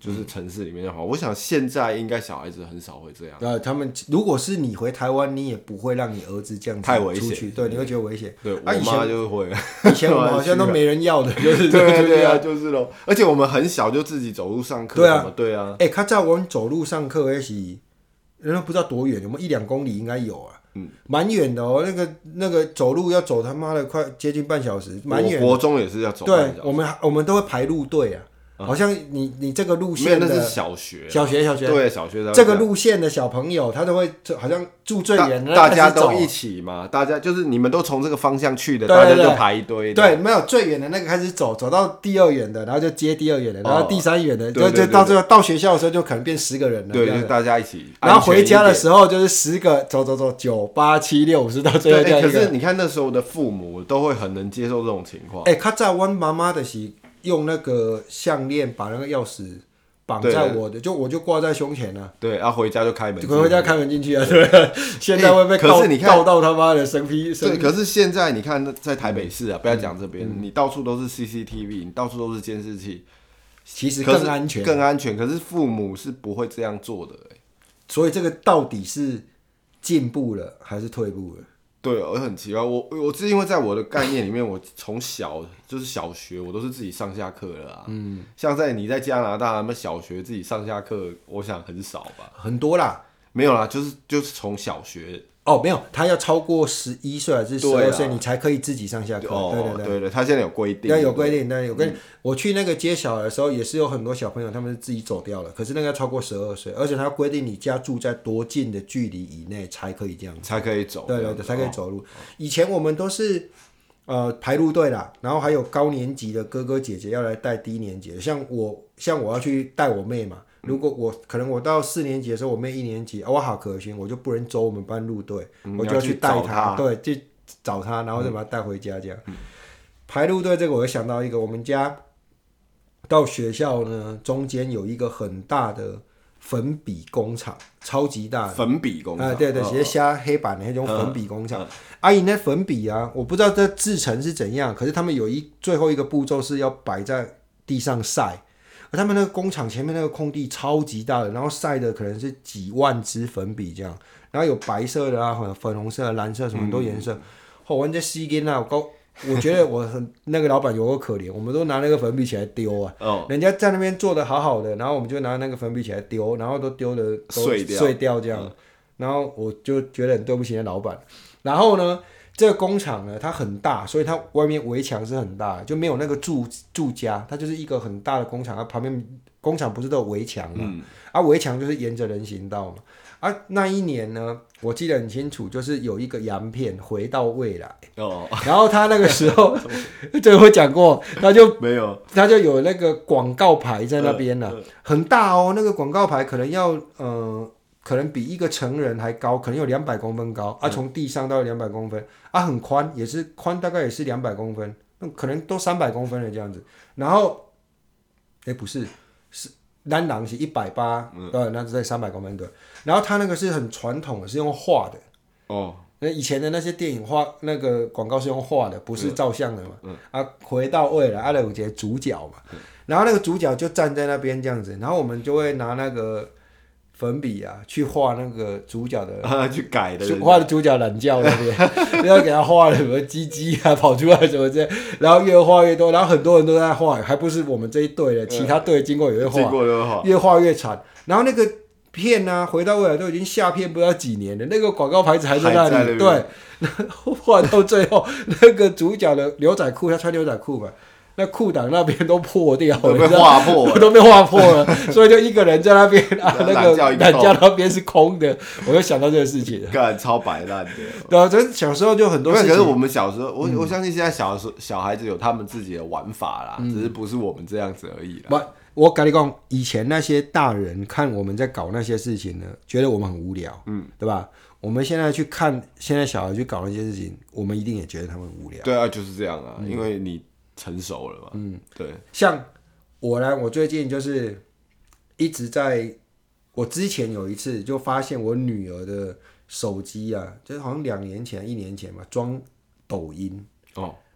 就是城市里面就好。我想现在应该小孩子很少会这样。 呃，他们如果是你回台湾，你也不会让你儿子这样子太危险出去，对，你会觉得危险。 对， 啊， 我以前妈就会。 以前我们好像都没人要的，就是对对对啊， 啊， 就是咯。而且我们很小就自己走路上课， 对啊什么对啊。 哎，较早我们走路上课那是，人家不知道多远，有没有一两公里应该有啊。嗯，蛮远的哦，那个那个走路要走他妈的快接近半小时，蛮远的。 我国中也是要走半小时。 对，我们我们都会排路队啊。好像你你这个路线的， 没有，那是小学， 小学小学， 对小学这个路线的小朋友，他都会好像住最远的， 大家都一起嘛，大家就是你们都从这个方向去的， 对对对， 大家就排一堆。 对，没有最远的那个开始走，走到第二远的，然后就接第二远的，然后第三远的， 哦、 就就到最后到学校的时候就可能变十个人了。 对，就大家一起。 然后回家的时候就是十个，走走走，九八七六五十到最后一个。 可是你看那时候的父母都会很能接受这种情况。 哎、欸，较早我妈妈的是。用那个项链把那个钥匙绑在我的，就我就挂在胸前了、啊。 对，然、啊、后回家就开门， 回家开门进去啊。对，现在会被告、欸、告到他妈的生批。 对，可是现在你看，在台北市啊，不要讲这边、嗯，你到处都是 C C T V， 你到处都是监视器， 其实更安全， 更安全。可是父母是不会这样做的、欸， 所以这个到底是进步了还是退步了？ 对，我很奇怪，我我是因为在我的概念里面，我从小就是小学，我都是自己上下课了啊。嗯，像在你在加拿大，他们小学自己上下课，我想很少吧？ 很多啦， 没有啦，就是就是从小学。 哦，没有，他要超过十一岁还是十二岁，你才可以自己上下课。 哦， 对对对， 对对，他现在有规定。 对，有规定，对，有规定、嗯。我去那个接小孩的时候，也是有很多小朋友他们是自己走掉了，可是那个要超过十二岁，而且他规定你家住在多近的距离以内才可以这样子， 才可以走。 对对对，才可以走路。哦、以前我们都是呃排路队啦，然后还有高年级的哥哥姐姐要来带低年级的，像我像我要去带我妹嘛。如果我可能我到四年级的时候，我妹一年级，我好可惜，我就不能走我们班路队、嗯，我就要去带她，对，去找她，然后再把她带回家这样。嗯、排路队这个，我想到一个，我们家到学校呢，中间有一个很大的粉笔工厂，超级大的粉笔工厂， 啊、对对，直接写黑板的那种粉笔工厂。阿姨那粉笔啊，我不知道这制成是怎样，可是他们有一最后一个步骤是要摆在地上晒。他们那个工厂前面那个空地超级大的，然后晒的可能是几万支粉笔这样，然后有白色的啊、粉红色、蓝色什么多颜色。后我这吸烟啊，我我觉得我很那个老板有够可怜，我们都拿那个粉笔起来丢啊。哦。人家在那边做的好好的，然后我们就拿那个粉笔起来丢，然后都丢的碎掉碎掉这样、嗯。然后我就觉得很对不起那老板。然后呢？这个工厂呢，它很大，所以它外面围墙是很大的，就没有那个住住家，它就是一个很大的工厂。它旁边工厂不是都有围墙嘛、嗯？啊，围墙就是沿着人行道嘛。啊，那一年呢，我记得很清楚，就是有一个洋片《回到未来》哦，然后他那个时候，这个我讲过，他就没有， 他就有那个广告牌在那边了、呃呃，很大哦，那个广告牌可能要呃。可能比一个成人还高，可能有两百公分高啊，从地上到两百公分啊，很宽，也是宽，大概也是两百公分，可能都三百公分了这样子。然后，哎，不是，是单廊是一百八，对，那是在三百公分对。然后它那个是很传统的，是用画的哦。那以前的那些电影画那个广告是用画的，不是照相的嘛。嗯、啊，回到未来，阿有一个主角嘛、嗯，然后那个主角就站在那边这样子，然后我们就会拿那个。粉笔啊，去画那个主角的， 啊、去改的， 画的主角懒觉那边，要给他画了什么鸡鸡啊跑出来什么这，然后越画越多，然后很多人都在画，还不是我们这一队的，其他队经过也会画， 画越画越惨。然后那个片啊，回到未来都已经下片不知道几年了，那个广告牌子还在那里，那对，画到最后那个主角的牛仔裤，他穿牛仔裤嘛。那裤裆那边都破掉了， 都被划破了， 都被划破了，所以就一个人在那边啊，那个懒觉那边是空的，我就想到这个事情， 干超摆烂的。 对啊，这小时候就很多事情。 可是我们小时候，我、嗯、我相信现在小时候小孩子有他们自己的玩法啦，嗯、只是不是我们这样子而已啦。 不，我跟你讲，以前那些大人看我们在搞那些事情呢，觉得我们很无聊，嗯，对吧？我们现在去看现在小孩去搞那些事情，我们一定也觉得他们无聊。 对啊，就是这样啊，嗯、因为你。成熟了嘛？嗯，对。 像我呢，我最近就是一直在，我之前有一次就发现我女儿的手机啊，就是好像两年前、一年前嘛，装抖音哦，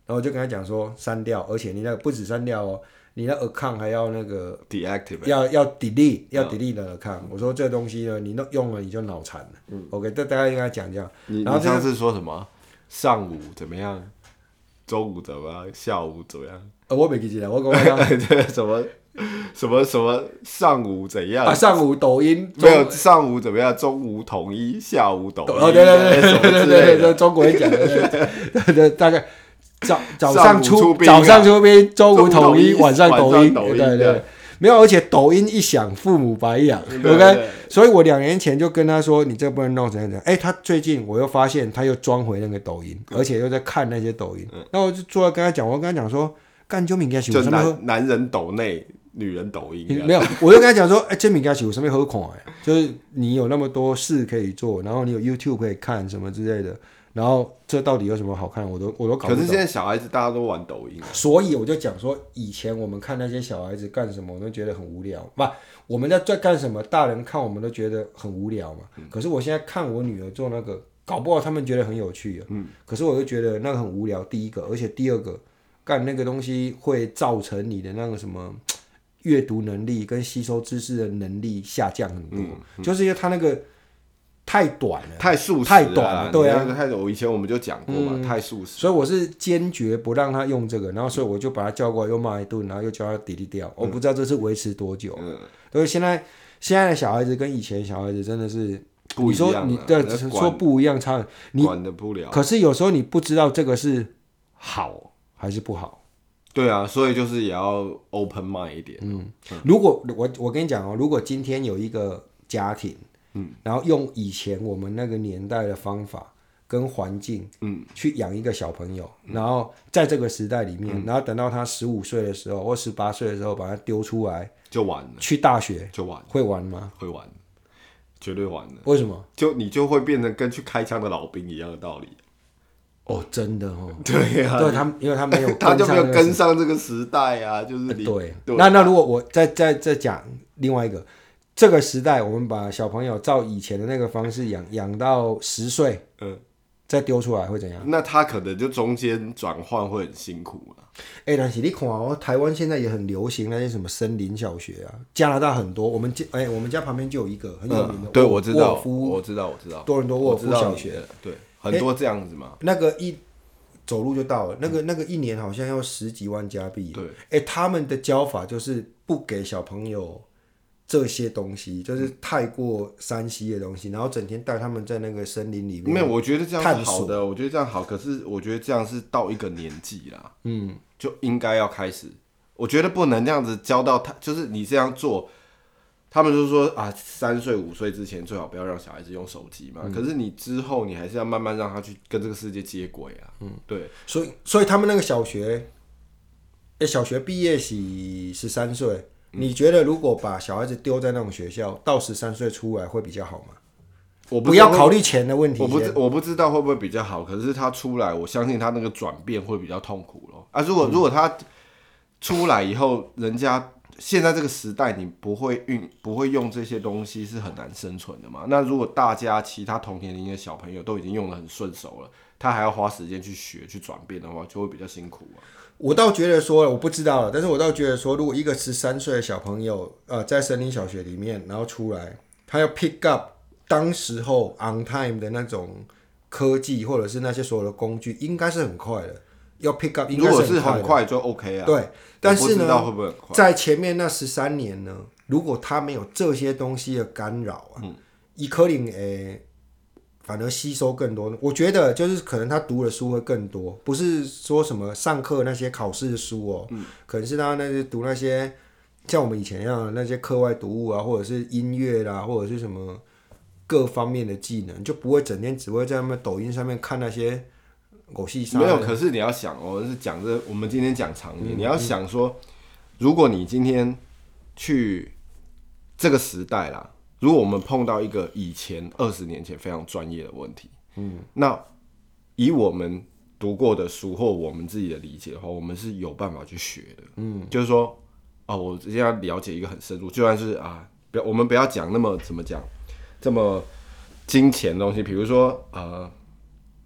然后我就跟他讲说删掉，而且你那个不止删掉哦，你那 account 还要那个 deactivate， 要要 delete 要 delete 的 account、嗯。我说这东西呢，你用了你就脑残了。嗯 OK， 这大概跟他讲这样。 你然后、 这个、你上次说什么？上午怎么样？中午怎么样？下午怎么样？ 呃，我没记起来，我跟我讲对什么什么什么上午怎样？ 啊，上午抖音没有上午怎么样？中午统一，下午抖音。 哦，对对对对对对对，中国人讲的，对对，大概早早上出早上出兵，中午统一，晚上抖音，对对对。没有，而且抖音一响，父母白养 ，OK。所以我两年前就跟他说，你这不能弄怎样怎样。哎，他最近我又发现他又装回那个抖音，而且又在看那些抖音。那、嗯、我就坐在跟他讲，我跟他讲说，干就敏感就男男人抖内，女人抖音。 没有，我就跟他讲说，哎，这敏感有什么好看的？就是你有那么多事可以做，然后你有 YouTube 可以看什么之类的。然后这到底有什么好看？我都我都搞不懂。 可是现在小孩子大家都玩抖音、啊， 所以我就讲说，以前我们看那些小孩子干什么，我都觉得很无聊。不，我们在在干什么，大人看我们都觉得很无聊嘛。嗯、可是我现在看我女儿做那个，搞不好他们觉得很有趣啊。嗯。可是我就觉得那个很无聊。第一个，而且第二个，干那个东西会造成你的那个什么阅读能力跟吸收知识的能力下降很多，嗯嗯、就是因为他那个。太短了， 太速食了， 太短了，对啊， 太我以前我们就讲过嘛、嗯，太速食。 所以我是坚决不让他用这个，然后所以我就把他叫过来，又骂一顿，然后又叫他 delete 掉。嗯、我不知道这是维持多久。嗯，所以现在现在的小孩子跟以前的小孩子真的是， 不一样、啊。 你说你对说不一样，差你管得不了。 可是有时候你不知道这个是好还是不好。 对啊，所以就是也要 open mind 一点。嗯， 嗯如果我我跟你讲哦，如果今天有一个家庭。嗯，然后用以前我们那个年代的方法跟环境，嗯，去养一个小朋友，嗯、然后在这个时代里面，嗯、然后等到他十五岁的时候或十八岁的时候，把他丢出来就完了， 去大学就完了， 会玩吗？ 会玩，绝对玩了。 为什么？ 就你就会变成跟去开枪的老兵一样的道理。 哦，真的哦， 对啊， 对他，因为他没有， 他就没有跟上这个时代啊，就是你对。对那那如果我再再再讲另外一个。这个时代，我们把小朋友照以前的那个方式养，养到十岁，嗯，再丢出来会怎样？ 那他可能就中间转换会很辛苦了。 哎、欸，但是你看哦，台湾现在也很流行那些什么森林小学啊，加拿大很多，我们家哎、欸，我们家旁边就有一个很有名的， 嗯、对，我知道， 我知道，我知道， 多伦多沃尔夫小学， 对，很多这样子嘛。 欸、那个一走路就到了，那个、嗯、那个一年好像要十几万加币。 对， 哎、欸，他们的教法就是不给小朋友。这些东西就是太过山西的东西，然后整天带他们在那个森林里面。 没有，我觉得这样是好的，我觉得这样好。可是我觉得这样是到一个年纪啦，嗯，就应该要开始。我觉得不能这样子教到他，就是你这样做，他们就说啊，三岁五岁之前最好不要让小孩子用手机嘛。嗯、可是你之后你还是要慢慢让他去跟这个世界接轨啊。嗯，对。 所以，所以他们那个小学，哎，小学毕业是十三岁。你觉得如果把小孩子丢在那种学校，到十三岁出来会比较好吗？ 我不不要考虑钱的问题。 我不知我不知道会不会比较好，可是他出来，我相信他那个转变会比较痛苦咯。啊，如果、嗯、如果他出来以后，人家现在这个时代，你不会运不会用这些东西是很难生存的嘛。那如果大家其他同年龄的小朋友都已经用得很顺手了，他还要花时间去学去转变的话，就会比较辛苦啊。 我倒觉得说，我不知道了，但是我倒觉得说，如果一个十三岁的小朋友，呃，在森林小学里面，然后出来，他要 pick up 当时候 on time 的那种科技，或者是那些所有的工具，应该是很快的。要 pick up 应该是很快的。如果是很快就 OK 啊。 对，但是呢， 会不会很快在前面那十三年呢，如果他没有这些东西的干扰啊，伊可能诶。反而吸收更多，我觉得就是可能他读的书会更多，不是说什么上课那些考试的书哦，嗯、可能是他那些读那些像我们以前一样的那些课外读物啊，或者是音乐啦，或者是什么各方面的技能，就不会整天只会在那么抖音上面看那些狗屁啥。 没有，可是你要想哦，是讲这我们今天讲长点、嗯，你要想说，如果你今天去这个时代啦。如果我们碰到一个以前二十年前非常专业的问题，嗯，那以我们读过的书或我们自己的理解的话，我们是有办法去学的，嗯，就是说，哦，我直接要了解一个很深入，就算是啊，不要我们不要讲那么怎么讲这么金钱的东西，比如说呃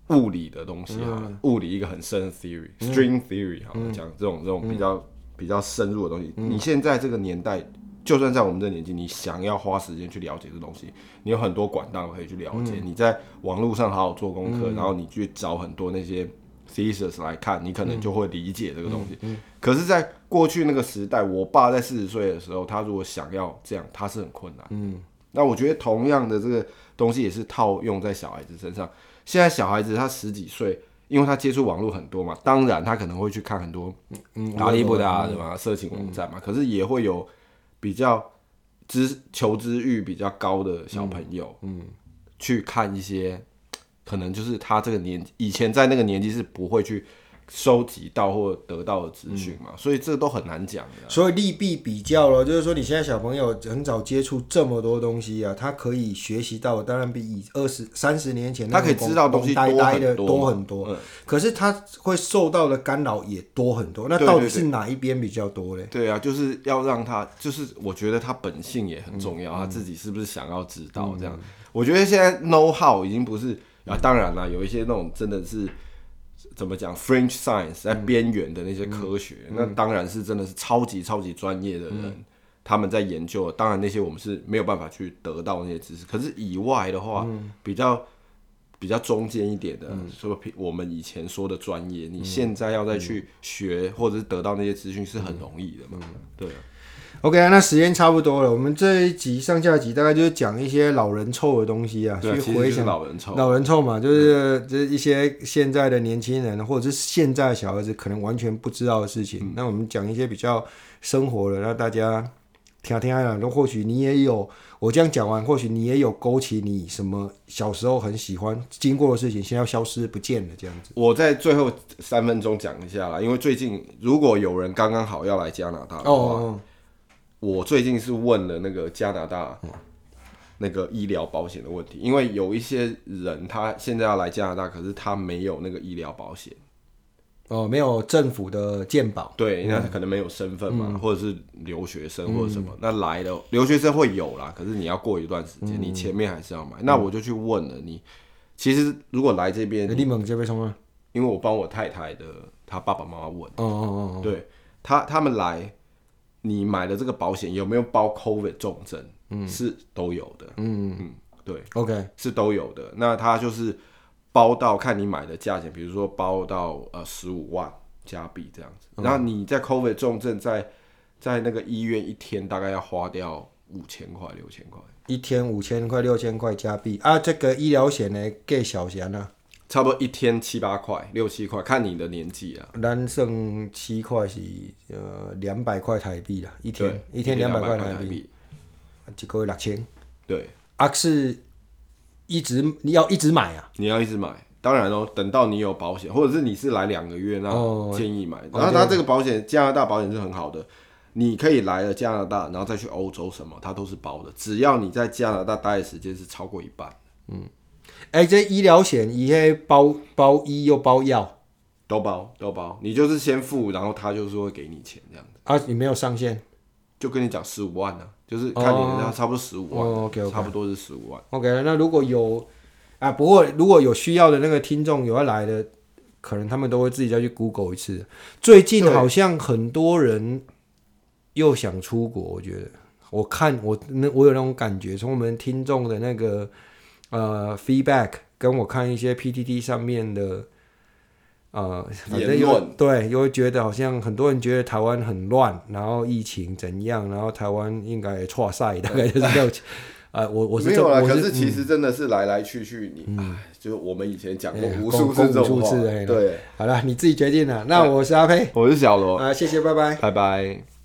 物理的东西啊，嗯、物理一个很深的 theory，string、嗯、theory 好讲、嗯、这种这种比较、嗯、比较深入的东西、嗯。你现在这个年代，就算在我们这个年纪，你想要花时间去了解这东西，你有很多管道可以去了解。嗯、你在网络上好好做功课、嗯，然后你去找很多那些 thesis 来看，你可能就会理解这个东西。嗯嗯、可是，在过去那个时代，我爸在四十岁的时候，他如果想要这样，他是很困难。嗯，那我觉得同样的这个东西也是套用在小孩子身上。现在小孩子他十几岁，因为他接触网络很多嘛，当然他可能会去看很多阿里不达的嘛色情网站嘛、嗯，可是也会有比较知求知欲比较高的小朋友，嗯，去看一些可能就是他这个年以前在那个年纪是不会去收集到或得到的资讯嘛、嗯，所以这都很难讲的、啊。 所以利弊比较了，就是说你现在小朋友很早接触这么多东西啊，他可以学习到，当然比以二十三十年前他可以知道的东西多很多，呆呆的多很多、嗯。可是他会受到的干扰也多很多。那到底是哪一边比较多嘞？ 对啊，就是要让他，就是我觉得他本性也很重要，嗯、他自己是不是想要知道这样？嗯、我觉得现在 know how 已经不是啊，当然啦，有一些那种真的是。怎么讲 ？Fringe science 在边缘的那些科学、嗯，那当然是真的是超级超级专业的人、嗯，他们在研究。当然那些我们是没有办法去得到那些知识。可是以外的话，嗯、比较比较中间一点的，说、嗯、我们以前说的专业，你现在要再去学、嗯、或者是得到那些资讯是很容易的嘛？嗯、对、啊。 OK 啊，那时间差不多了。我们这一集上下集大概就是讲一些老人臭的东西啊， 对， 去回想老人臭， 老人臭嘛，就是、嗯、就是一些现在的年轻人或者是现在的小孩子可能完全不知道的事情。嗯、那我们讲一些比较生活的，让大家听听啊，那或许你也有，我这样讲完，或许你也有勾起你什么小时候很喜欢经过的事情，现在要消失不见了这样子。 我在最后三分钟讲一下啦，因为最近如果有人刚刚好要来加拿大的话。哦我最近是问了那个加拿大那个医疗保险的问题，因为有一些人他现在要来加拿大，可是他没有那个医疗保险， 哦，没有政府的健保， 对，那他可能没有身份嘛、嗯，或者是留学生或者什么，嗯、那来的留学生会有啦，可是你要过一段时间、嗯，你前面还是要买。那我就去问了你，其实如果来这边， 你问这边什么？ 因为我帮我太太的她爸爸妈妈问， 哦哦哦， 对他他们来。你买的这个保险有没有包 COVID 重症？嗯，是都有的。嗯嗯，对 ，OK 是都有的。那它就是包到看你买的价钱，比如说包到呃十五万加币这样子。嗯、然后你在 COVID 重症在在那个医院一天大概要花掉五千块六千块， 一天五千块六千块加币啊。这个医疗险呢，给小钱呢？ 差不多一天七八块、六七块，看你的年纪啊。 咱剩七块是呃两百块台币啦，一天一天两百块台币，一个月六千。 对， 啊是一直你要一直买啊？ 你要一直买，当然哦，等到你有保险，或者是你是来两个月，那建议买。哦、然后它这个保险，加拿大保险是很好的，你可以来了加拿大，然后再去欧洲什么，它都是包的，只要你在加拿大待的时间是超过一半。嗯。 哎、欸，这医疗险伊迄包包医又包药， 都包都包，你就是先付，然后他就是会给你钱这样子。 啊，你没有上限， 就跟你讲十五万啊，就是看你的，差不多十五万、 哦、，OK， 差不多是十五万。 OK， 那如果有啊，不过如果有需要的那个听众有要来的，可能他们都会自己再去 Google 一次。最近好像很多人又想出国，我觉得，我看我那我有那种感觉，从我们听众的那个。呃 ，feedback 跟我看一些 P T T 上面的，呃，反正又对，又会觉得好像很多人觉得台湾很乱，然后疫情怎样，然后台湾应该错赛，大概就是这样。呃，我我是没有啦，可是其实真的是来来去去，你、嗯、就是我们以前讲过无数次这种话，对， 好了，你自己决定了。那我是阿佩， 我是小罗， 啊，谢谢，拜拜， 拜拜。